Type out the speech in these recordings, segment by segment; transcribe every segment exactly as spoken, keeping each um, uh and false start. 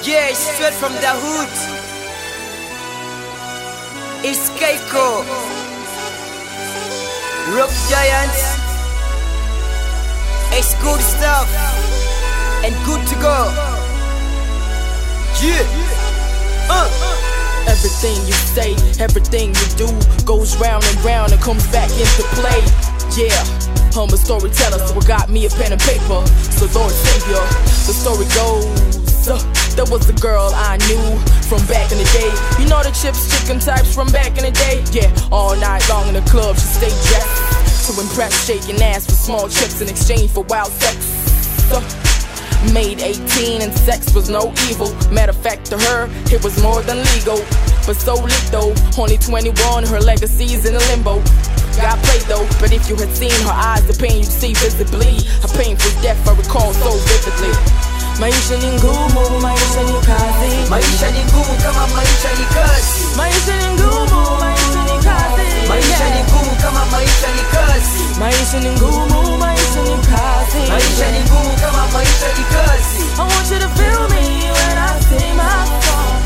Yeah, straight from the hood. It's Keiko, Rock Giants. It's good stuff and good to go. Yeah. Uh. Everything you say, everything you do goes round and round and comes back into play. Yeah, I'm a storyteller, so I got me a pen and paper. So Lord Savior, the story goes, uh, there was a girl I knew from back in the day. You know the chips, chicken types from back in the day. Yeah, all night long in the club, she stayed dressed to impress, shaking ass for small chips in exchange for wild sex. Uh, Made eighteen and sex was no evil. Matter of fact, to her, it was more than legal. But so lit though, only twenty-one, her legacy's in a limbo. Got played though, but if you had seen her eyes, the pain you see visibly. Her painful death I recall so vividly. Maisha ni ngumu, maisha ni kazi. Maisha ni ngumu kama maisha ni kazi. Maisha ni ngumu, maisha ni kazi. Maisha ni ngumu kama maisha ni kazi. Maisha ni ngumu, maisha ni kazi. Maisha ni ngumu kama maisha ni kazi. I want you to feel me when I sing my song.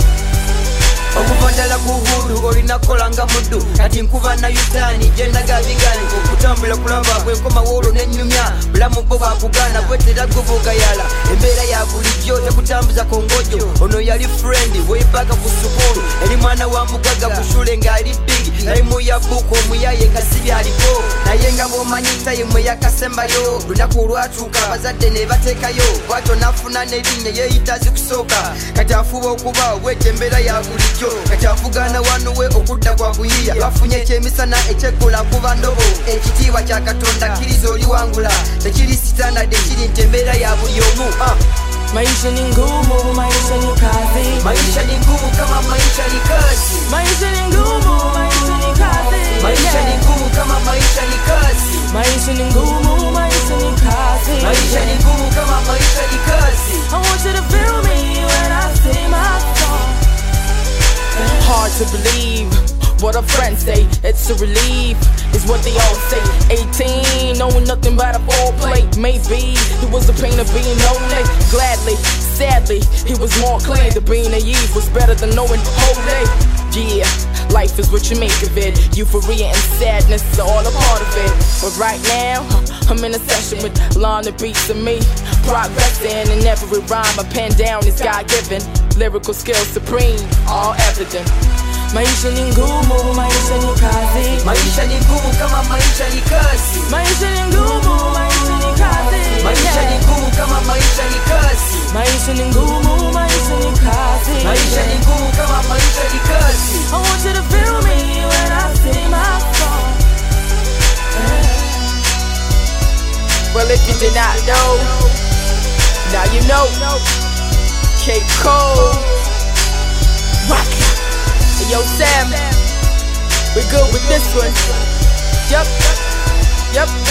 Okuvandala kuhuru olinakolanga muddu kati nkuba na yutani gyendaga bigani okutambula kulaba bwenkoma wolo nenyumya bulamu bwo bwakugana bwetera gubugayala embeera ya bulijjo tekutambuza kongojo ono yali friend weibaka ku sukulu eri mwana wa mugaga ku shule ng'ali bigi nalimu ya buku omuyaye nga si byaliko naye nga bw'omanyisa yemwe yakasembayo lunaku olwatuuka abazadde ne bateekayo bwatyo n'afuna n'erinnya yeeyita zikusooka kati afuba okuba obwetyo embeera ya bulijjo kati avugana wano we okudda kwa kuyiya bafunye ekyemisana ekyekola kuba ndobo ekitiibwa kya katonda kkiriza oliwangula tekiri sitanadde kiri nti embeera ya buli omu. Maisha ni ngumu, maisha ni kazi. Maisha ni ngumu kama maisha ni kazi. Maisha ni ngumu, maisha ni kazi. Maisha ni ngumu kama maisha ni kazi. Maisha ni ngumu, maisha ni kazi. Maisha ni ngumu kama maisha ni kazi. I want you to feel me when I sing my song. Hard to believe what our friends say. It's a relief, is what they all say. Eighteen, knowing nothing but a foreplay. Maybe it was the pain of being lonely. Gladly, sadly, it was more clear that being naive was better than knowing holy. Yeah, life is what you make of it. Euphoria and sadness are all a part of it. But right now, I'm in a session with Lana Beats and me. Progressing in every rhyme I pen down is God-given. Lyrical skills supreme, all evident. Maisha ni ngumu, maisha ni kazi. Maisha ni ngumu kama maisha ni kazi. Maisha ni ngumu, maisha ni kazi. Maisha ni ngumu kama maisha ni kazi. Maisha ni ngumu, maisha ni kazi. Maisha ni ngumu kama maisha ni kazi. I want you to feel me when I sing my song. Well, if you did not know, now you know. Keiko, rock. Hey, yo, Sam, we're good with this one. Yup, yup.